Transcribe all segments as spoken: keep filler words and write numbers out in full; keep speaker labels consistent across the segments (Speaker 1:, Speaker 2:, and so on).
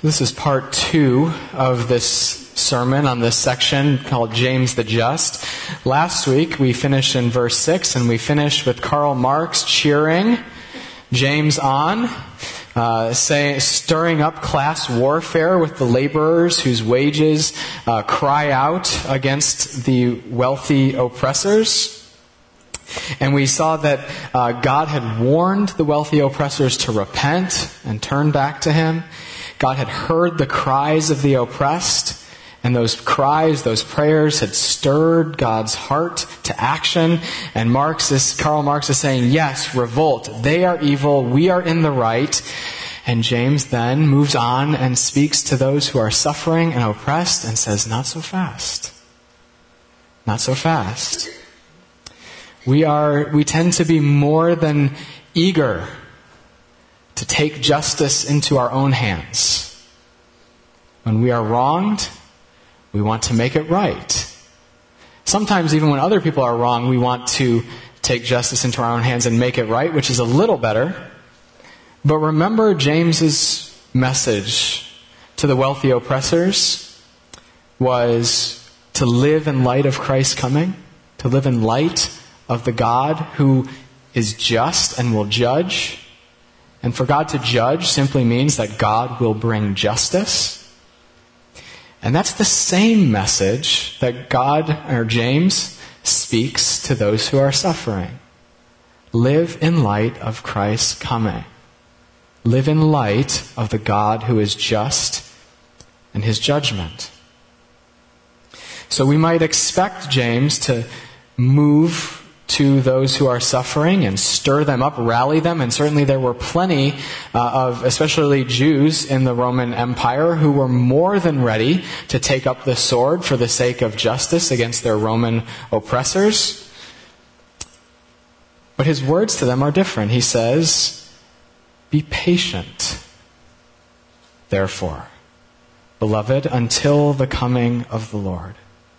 Speaker 1: This is part two of this sermon on this section called James the Just. Last week we finished in verse six, and we finished with Karl Marx cheering James on, uh, say, stirring up class warfare with the laborers whose wages uh, cry out against the wealthy oppressors. And we saw that uh, God had warned the wealthy oppressors to repent and turn back to Him. God had heard the cries of the oppressed, and those cries, those prayers had stirred God's heart to action. And Marx is, Karl Marx is saying, yes, revolt. They are evil. We are in the right. And James then moves on and speaks to those who are suffering and oppressed and says, not so fast. Not so fast. We are, we tend to be more than eager to take justice into our own hands. When we are wronged, we want to make it right. Sometimes even when other people are wrong, we want to take justice into our own hands and make it right, which is a little better. But remember James's message to the wealthy oppressors was to live in light of Christ's coming, to live in light of the God who is just and will judge. And for God to judge simply means that God will bring justice. And that's the same message that God, or James, speaks to those who are suffering. Live in light of Christ's coming. Live in light of the God who is just and His judgment. So we might expect James to move to those who are suffering and stir them up, rally them. And certainly there were plenty uh, of, especially Jews in the Roman Empire, who were more than ready to take up the sword for the sake of justice against their Roman oppressors. But his words to them are different. He says, be patient, therefore, beloved, until the coming of the Lord.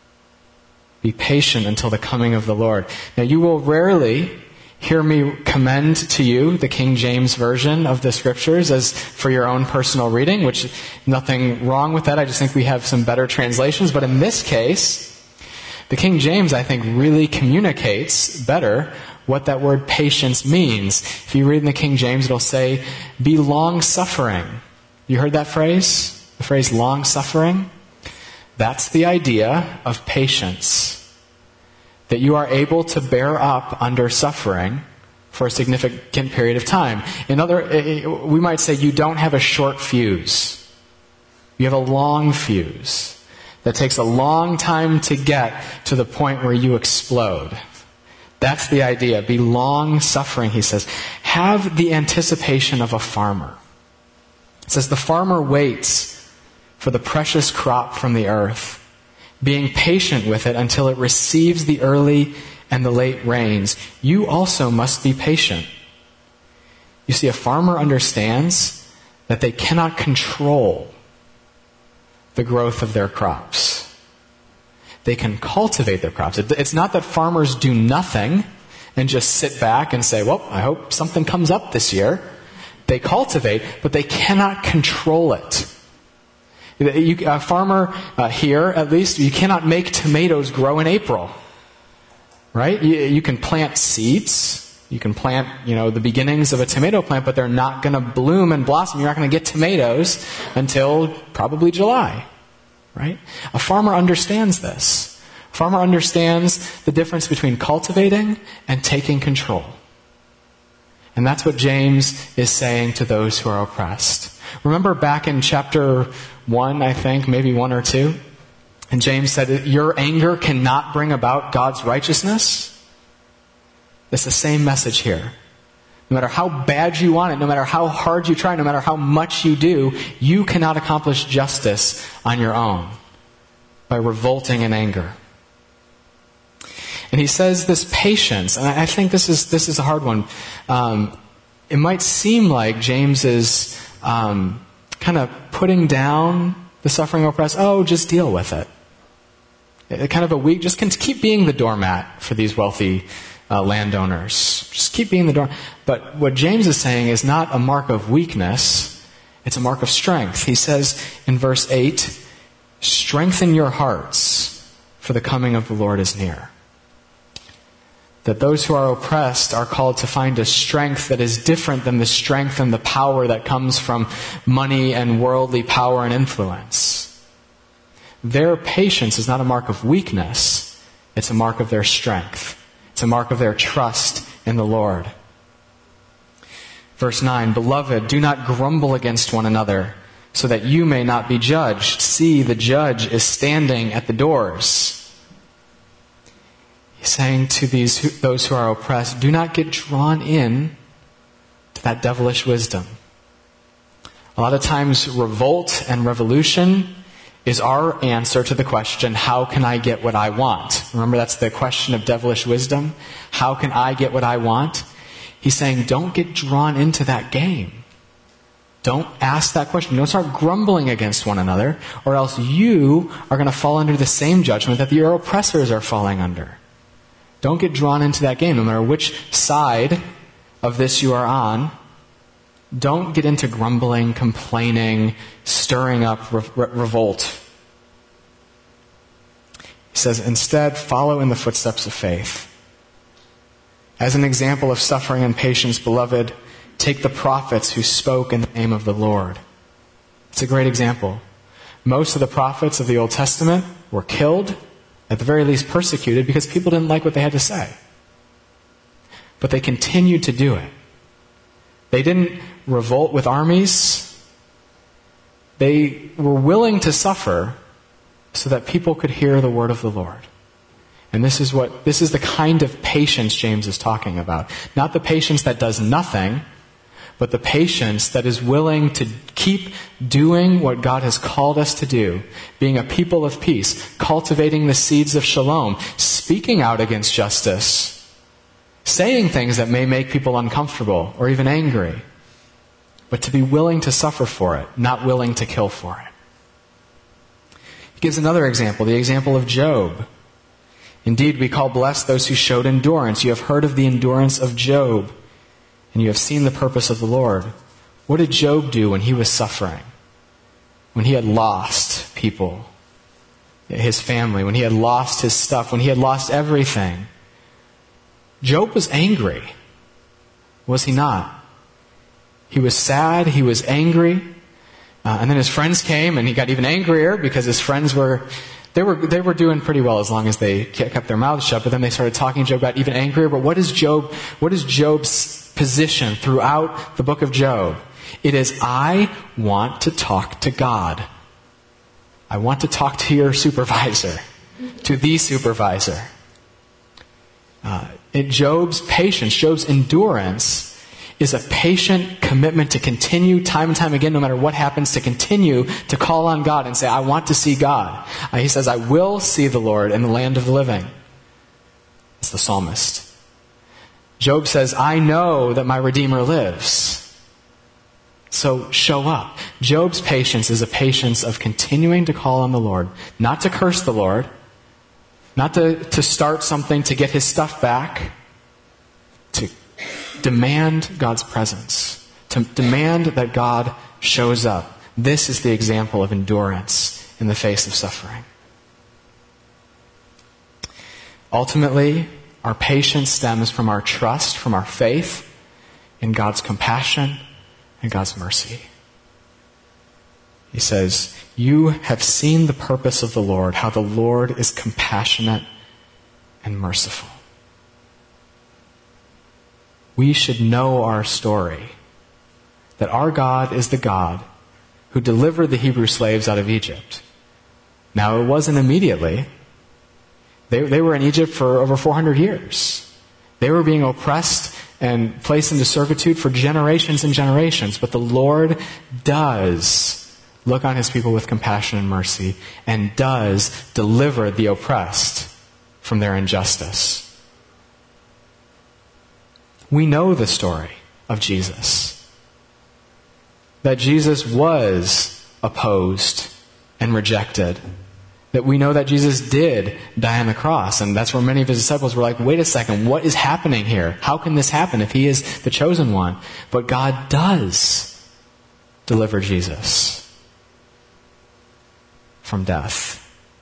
Speaker 1: Be patient until the coming of the Lord. Now, you will rarely hear me commend to you the King James Version of the Scriptures as for your own personal reading, which nothing wrong with that. I just think we have some better translations. But in this case, the King James, I think, really communicates better what that word patience means. If you read in the King James, it'll say, be long-suffering. You heard that phrase? The phrase long-suffering? That's the idea of patience. That you are able to bear up under suffering for a significant period of time. In other, we might say you don't have a short fuse. You have a long fuse that takes a long time to get to the point where you explode. That's the idea. Be long suffering, he says. Have the anticipation of a farmer. It says the farmer waits for the precious crop from the earth, being patient with it until it receives the early and the late rains. You also must be patient. You see, a farmer understands that they cannot control the growth of their crops. They can cultivate their crops. It's not that farmers do nothing and just sit back and say, well, I hope something comes up this year. They cultivate, but they cannot control it. You, a farmer uh, here, at least, you cannot make tomatoes grow in April, right? You, you can plant seeds. You can plant, you know, the beginnings of a tomato plant, but they're not going to bloom and blossom. You're not going to get tomatoes until probably July, right? A farmer understands this. A farmer understands the difference between cultivating and taking control. And that's what James is saying to those who are oppressed. Remember back in chapter one, I think, maybe one or two, and James said, your anger cannot bring about God's righteousness. It's the same message here. No matter how bad you want it, no matter how hard you try, no matter how much you do, you cannot accomplish justice on your own by revolting in anger. And he says this patience, and I think this is this is a hard one. Um, it might seem like James is um, kind of putting down the suffering oppressed. Oh, just deal with it. it kind of a weak, just keep being the doormat for these wealthy uh, landowners. Just keep being the doormat. But what James is saying is not a mark of weakness. It's a mark of strength. He says in verse eight, strengthen your hearts, for the coming of the Lord is near. That those who are oppressed are called to find a strength that is different than the strength and the power that comes from money and worldly power and influence. Their patience is not a mark of weakness. It's a mark of their strength. It's a mark of their trust in the Lord. Verse nine, beloved, do not grumble against one another, so that you may not be judged. See, the judge is standing at the doors. He's saying to these who, those who are oppressed, do not get drawn in to that devilish wisdom. A lot of times, revolt and revolution is our answer to the question, how can I get what I want? Remember, that's the question of devilish wisdom. How can I get what I want? He's saying, don't get drawn into that game. Don't ask that question. Don't start grumbling against one another, or else you are going to fall under the same judgment that your oppressors are falling under. Don't get drawn into that game, no matter which side of this you are on. Don't get into grumbling, complaining, stirring up re- re- revolt. He says, instead, follow in the footsteps of faith. As an example of suffering and patience, beloved, take the prophets who spoke in the name of the Lord. It's a great example. Most of the prophets of the Old Testament were killed, at the very least persecuted, because people didn't like what they had to say. But they continued to do it. They didn't revolt with armies. They were willing to suffer so that people could hear the word of the Lord. And this is what this is the kind of patience James is talking about. Not the patience that does nothing, but the patience that is willing to keep doing what God has called us to do, being a people of peace, cultivating the seeds of shalom, speaking out against justice, saying things that may make people uncomfortable or even angry, but to be willing to suffer for it, not willing to kill for it. He gives another example, the example of Job. Indeed, we call blessed those who showed endurance. You have heard of the endurance of Job, and you have seen the purpose of the Lord. What did Job do when he was suffering? When he had lost people, his family, when he had lost his stuff, when he had lost everything? Job was angry, was he not? He was sad, he was angry, uh, and then his friends came and he got even angrier because his friends were... They were they were doing pretty well as long as they kept their mouths shut, but then they started talking. Job got even angrier. But what is Job? What is Job's position throughout the book of Job? It is, I want to talk to God. I want to talk to your supervisor, to the supervisor. Uh, in Job's patience, Job's endurance is a patient commitment to continue time and time again, no matter what happens, to continue to call on God and say, I want to see God. Uh, he says, I will see the Lord in the land of the living. It's the psalmist. Job says, I know that my Redeemer lives. So show up. Job's patience is a patience of continuing to call on the Lord, not to curse the Lord, not to, to start something to get his stuff back, to demand God's presence, to demand that God shows up. This is the example of endurance in the face of suffering. Ultimately, our patience stems from our trust, from our faith in God's compassion and God's mercy. He says, you have seen the purpose of the Lord, how the Lord is compassionate and merciful. We should know our story, that our God is the God who delivered the Hebrew slaves out of Egypt. Now, it wasn't immediately. They, they were in Egypt for over four hundred years. They were being oppressed and placed into servitude for generations and generations. But the Lord does look on his people with compassion and mercy, and does deliver the oppressed from their injustice. We know the story of Jesus. That Jesus was opposed and rejected. That we know that Jesus did die on the cross. And that's where many of his disciples were like, wait a second, what is happening here? How can this happen if he is the chosen one? But God does. deliver Jesus from death.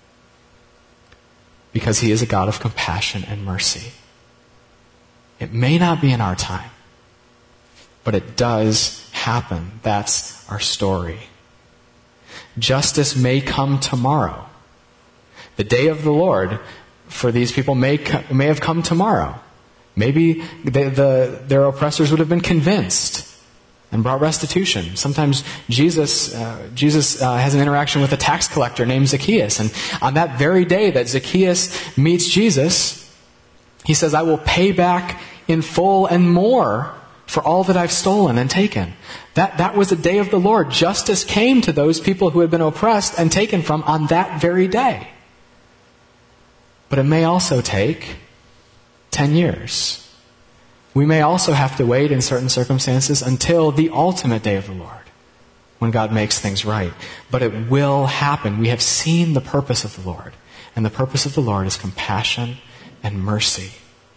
Speaker 1: Because he is a God of compassion and mercy. It may not be in our time, but it does happen. That's our story. Justice may come tomorrow. The day of the Lord for these people may may have come tomorrow. Maybe the, the, their oppressors would have been convinced and brought restitution. Sometimes Jesus uh, Jesus uh, has an interaction with a tax collector named Zacchaeus. And on that very day that Zacchaeus meets Jesus, he says, I will pay back in full and more for all that I've stolen and taken. That, that was the day of the Lord. Justice came to those people who had been oppressed and taken from on that very day. But it may also take ten years. We may also have to wait in certain circumstances until the ultimate day of the Lord, when God makes things right. But it will happen. We have seen the purpose of the Lord. And the purpose of the Lord is compassion and mercy.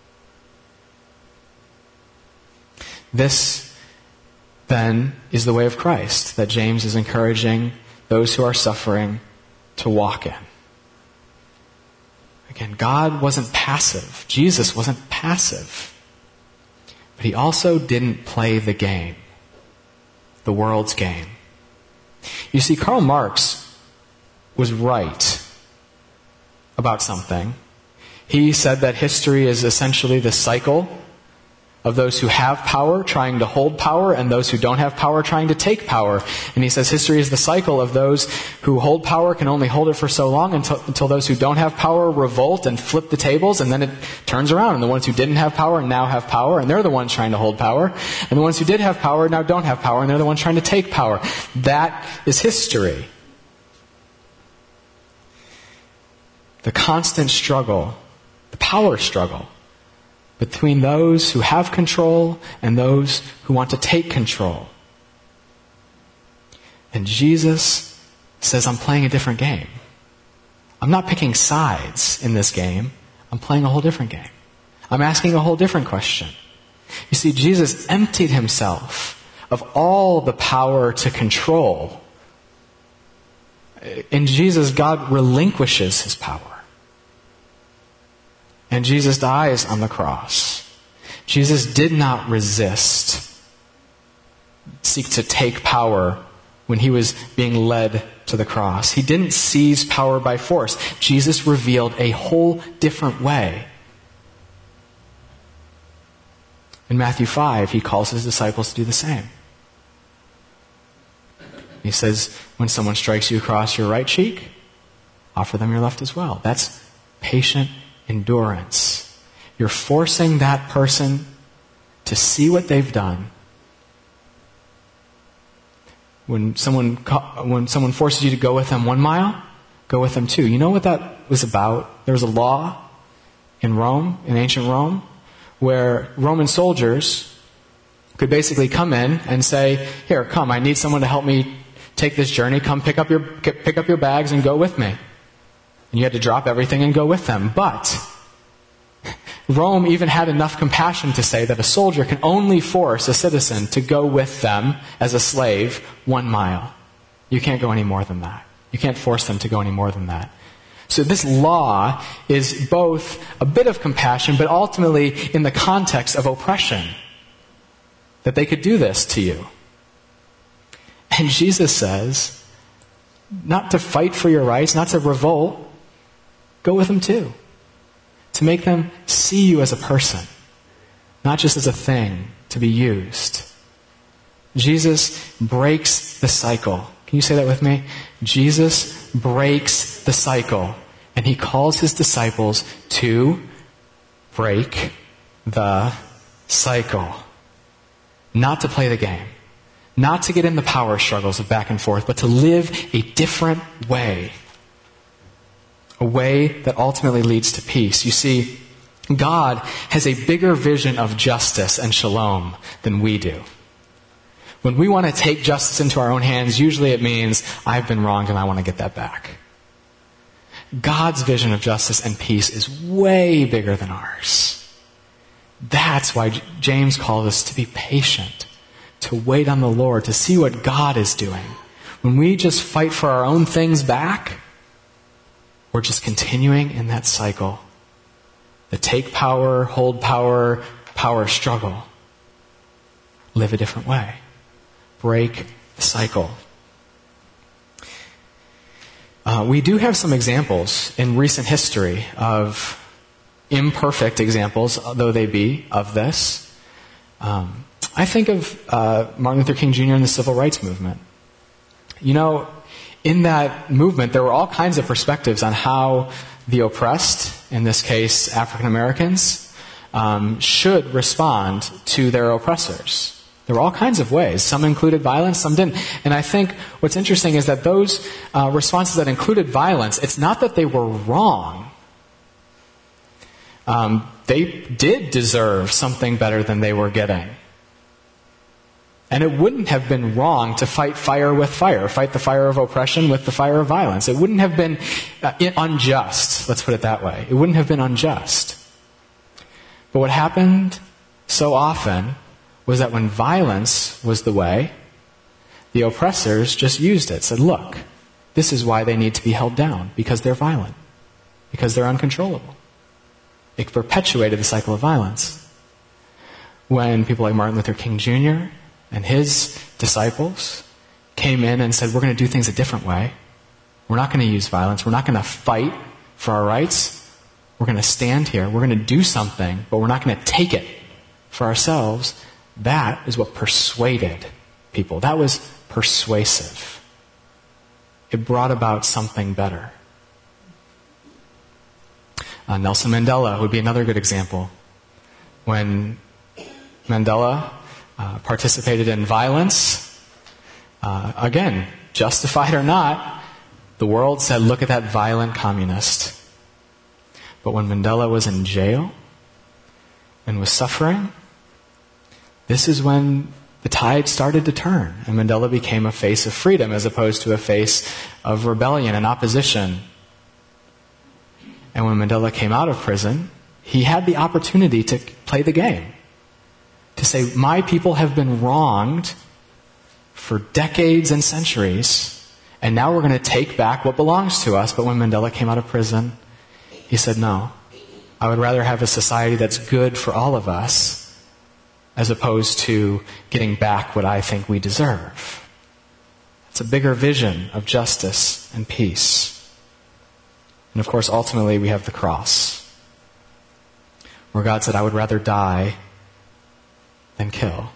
Speaker 1: This, then, is the way of Christ that James is encouraging those who are suffering to walk in. Again, God wasn't passive. Jesus wasn't passive. But he also didn't play the game, the world's game. You see, Karl Marx was right about something. He said that history is essentially the cycle of those who have power trying to hold power and those who don't have power trying to take power. And he says history is the cycle of those who hold power can only hold it for so long until, until those who don't have power revolt and flip the tables, and then it turns around. And the ones who didn't have power now have power, and they're the ones trying to hold power. And the ones who did have power now don't have power, and they're the ones trying to take power. That is history. The constant struggle, the power struggle, between those who have control and those who want to take control. And Jesus says, I'm playing a different game. I'm not picking sides in this game. I'm playing a whole different game. I'm asking a whole different question. You see, Jesus emptied himself of all the power to control. In Jesus, God relinquishes his power. And Jesus dies on the cross. Jesus did not resist, seek to take power when he was being led to the cross. He didn't seize power by force. Jesus revealed a whole different way. In Matthew five, he calls his disciples to do the same. He says, when someone strikes you across your right cheek, offer them your left as well. That's patient endurance. You're forcing that person to see what they've done. When someone when someone forces you to go with them one mile, go with them two. You know what that was about? There was a law in Rome, in ancient Rome, where Roman soldiers could basically come in and say, "Here, come, I need someone to help me take this journey. Come pick up your pick up your bags and go with me." And you had to drop everything and go with them. But Rome even had enough compassion to say that a soldier can only force a citizen to go with them as a slave one mile. You can't go any more than that. You can't force them to go any more than that. So this law is both a bit of compassion, but ultimately in the context of oppression. That they could do this to you. And Jesus says, not to fight for your rights, not to revolt. Go with them too. To make them see you as a person, not just as a thing to be used. Jesus breaks the cycle. Can you say that with me? Jesus breaks the cycle, and he calls his disciples to break the cycle. Not to play the game. Not to get in the power struggles of back and forth, but to live a different way. A way that ultimately leads to peace. You see, God has a bigger vision of justice and shalom than we do. When we want to take justice into our own hands, usually it means, I've been wronged and I want to get that back. God's vision of justice and peace is way bigger than ours. That's why James calls us to be patient, to wait on the Lord, to see what God is doing. When we just fight for our own things back, we're just continuing in that cycle. The take power, hold power, power struggle. Live a different way. Break the cycle. Uh, we do have some examples in recent history of imperfect examples, though they be, of this. Um, I think of uh, Martin Luther King Junior and the Civil Rights Movement. You know, in that movement, there were all kinds of perspectives on how the oppressed, in this case African Americans, um, should respond to their oppressors. There were all kinds of ways. Some included violence, some didn't. And I think what's interesting is that those uh, responses that included violence, it's not that they were wrong. Um, they did deserve something better than they were getting. And it wouldn't have been wrong to fight fire with fire, fight the fire of oppression with the fire of violence. It wouldn't have been uh, unjust, let's put it that way. It wouldn't have been unjust. But what happened so often was that when violence was the way, the oppressors just used it, said, look, this is why they need to be held down, because they're violent, because they're uncontrollable. It perpetuated the cycle of violence. When people like Martin Luther King Junior and his disciples came in and said, we're going to do things a different way. We're not going to use violence. We're not going to fight for our rights. We're going to stand here. We're going to do something, but we're not going to take it for ourselves. That is what persuaded people. That was persuasive. It brought about something better. Uh, Nelson Mandela would be another good example. When Mandela uh, participated in violence, uh, again, justified or not, the world said, look at that violent communist. But when Mandela was in jail and was suffering, this is when the tide started to turn, and Mandela became a face of freedom as opposed to a face of rebellion and opposition. And when Mandela came out of prison, he had the opportunity to play the game. To say, my people have been wronged for decades and centuries, and now we're going to take back what belongs to us. But when Mandela came out of prison, he said, no, I would rather have a society that's good for all of us as opposed to getting back what I think we deserve. It's a bigger vision of justice and peace. And of course, ultimately, we have the cross, where God said, I would rather die than kill.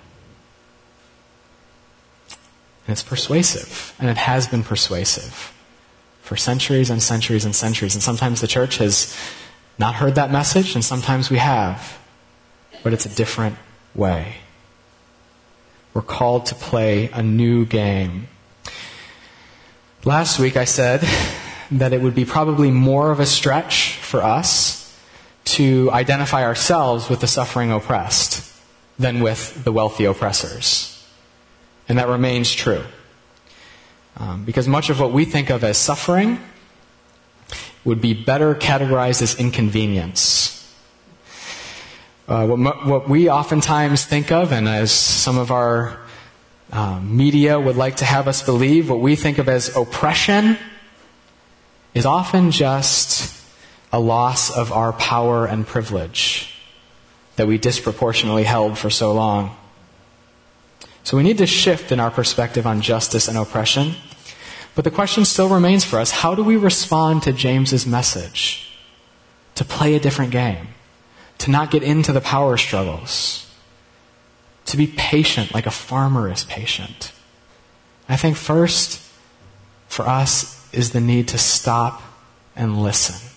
Speaker 1: And it's persuasive, and it has been persuasive for centuries and centuries and centuries. And sometimes the church has not heard that message, and sometimes we have. But it's a different way. We're called to play a new game. Last week I said that it would be probably more of a stretch for us to identify ourselves with the suffering oppressed than with the wealthy oppressors. And that remains true. Um, because much of what we think of as suffering would be better categorized as inconvenience. Uh, what, what we oftentimes think of, and as some of our uh, media would like to have us believe, what we think of as oppression is often just a loss of our power and privilege that we disproportionately held for so long. So we need to shift in our perspective on justice and oppression. But the question still remains for us, how do we respond to James's message? To play a different game. To not get into the power struggles. To be patient like a farmer is patient. I think first, for us, is the need to stop and listen.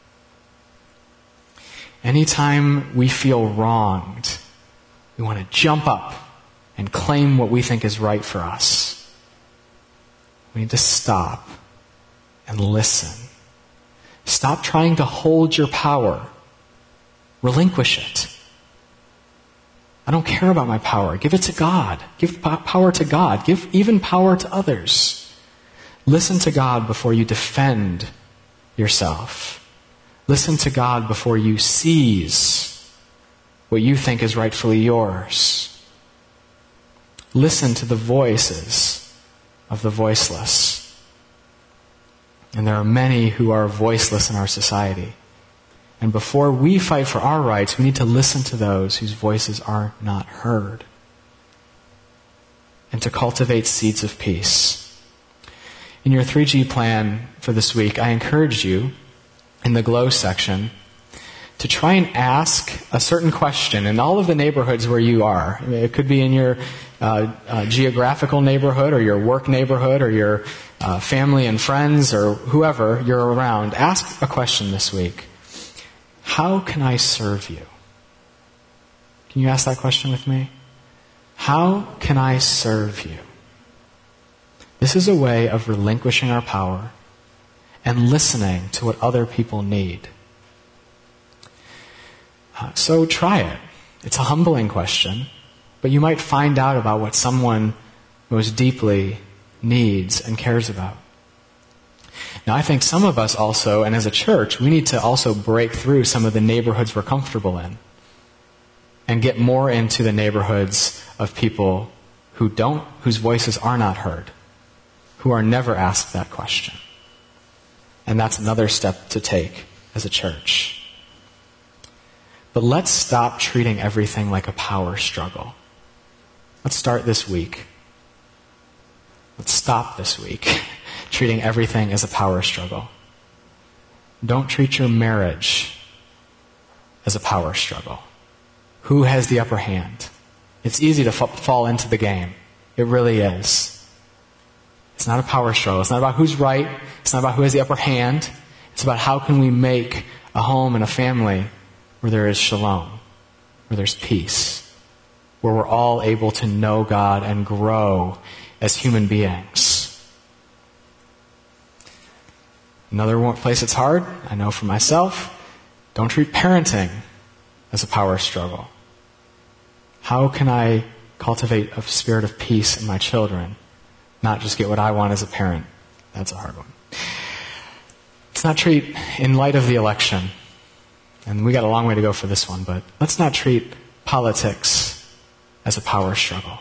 Speaker 1: Anytime we feel wronged, we want to jump up and claim what we think is right for us. We need to stop and listen. Stop trying to hold your power. Relinquish it. I don't care about my power. Give it to God. Give power to God. Give even power to others. Listen to God before you defend yourself. Listen to God before you seize what you think is rightfully yours. listen to the voices of the voiceless. And there are many who are voiceless in our society. And before we fight for our rights, we need to listen to those whose voices are not heard. And to cultivate seeds of peace. In your three G plan for this week, I encourage you, in the Glow section, to try and ask a certain question in all of the neighborhoods where you are. It could be in your uh, uh, geographical neighborhood or your work neighborhood or your uh, family and friends or whoever you're around. Ask a question this week. How can I serve you? Can you ask that question with me? How can I serve you? This is a way of relinquishing our power and listening to what other people need. Uh, so try it. It's a humbling question, but you might find out about what someone most deeply needs and cares about. Now, I think some of us also, and as a church, we need to also break through some of the neighborhoods we're comfortable in and get more into the neighborhoods of people who don't, whose voices are not heard, who are never asked that question. And that's another step to take as a church. But let's stop treating everything like a power struggle. Let's start this week. Let's stop this week treating everything as a power struggle. Don't treat your marriage as a power struggle. Who has the upper hand? It's easy to f- fall into the game. It really is. It's not a power struggle. It's not about who's right. It's not about who has the upper hand. It's about how can we make a home and a family where there is shalom, where there's peace, where we're all able to know God and grow as human beings. Another place it's hard, I know for myself, don't treat parenting as a power struggle. How can I cultivate a spirit of peace in my children, not just get what I want as a parent? That's a hard one. Let's not treat, in light of the election, and we got a long way to go for this one, but let's not treat politics as a power struggle.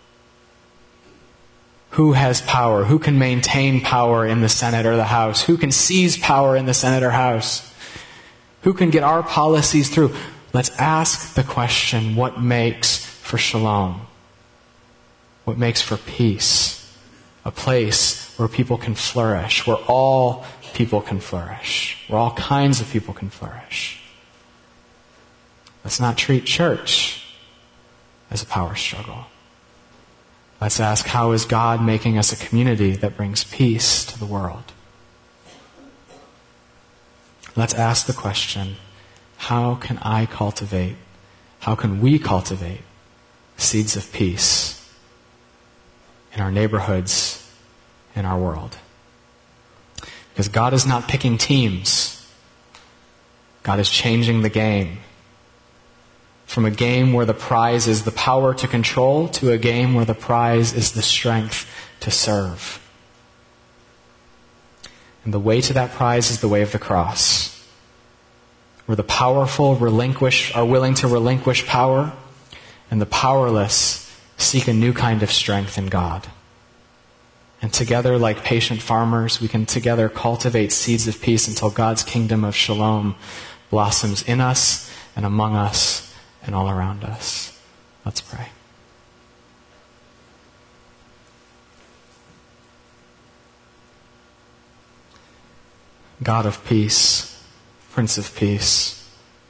Speaker 1: Who has power? Who can maintain power in the Senate or the House? Who can seize power in the Senate or House? Who can get our policies through? Let's ask the question, what makes for shalom? What makes for peace? A place where people can flourish, where all people can flourish, where all kinds of people can flourish. Let's not treat church as a power struggle. Let's ask, how is God making us a community that brings peace to the world? Let's ask the question, how can I cultivate, how can we cultivate seeds of peace in our neighborhoods, in our world? Because God is not picking teams. God is changing the game. From a game where the prize is the power to control to a game where the prize is the strength to serve. And the way to that prize is the way of the cross, where the powerful relinquish, are willing to relinquish power, and the powerless seek a new kind of strength in God. And together, like patient farmers, we can together cultivate seeds of peace until God's kingdom of shalom blossoms in us and among us and all around us. Let's pray. God of peace, Prince of Peace,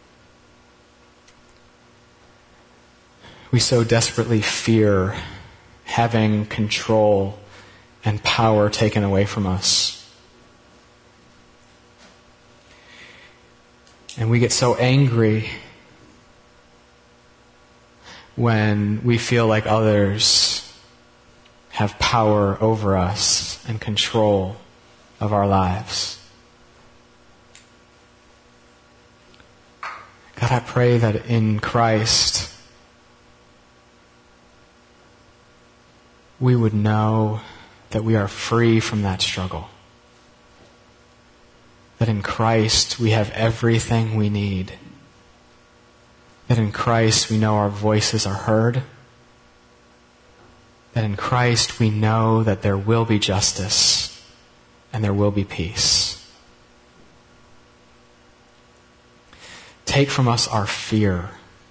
Speaker 1: we so desperately fear having control and power taken away from us. And we get so angry when we feel like others have power over us and control of our lives. God, I pray that in Christ we would know that we are free from that struggle. That in Christ we have everything we need. That in Christ we know our voices are heard. that in Christ we know that there will be justice and there will be peace. Take from us our fear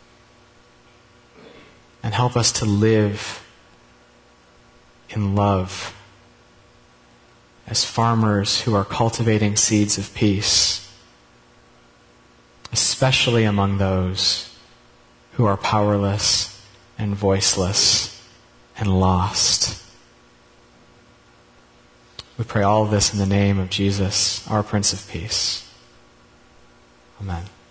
Speaker 1: and help us to live in love as farmers who are cultivating seeds of peace, especially among those who are powerless and voiceless and lost. We pray all of this in the name of Jesus, our Prince of Peace. Amen.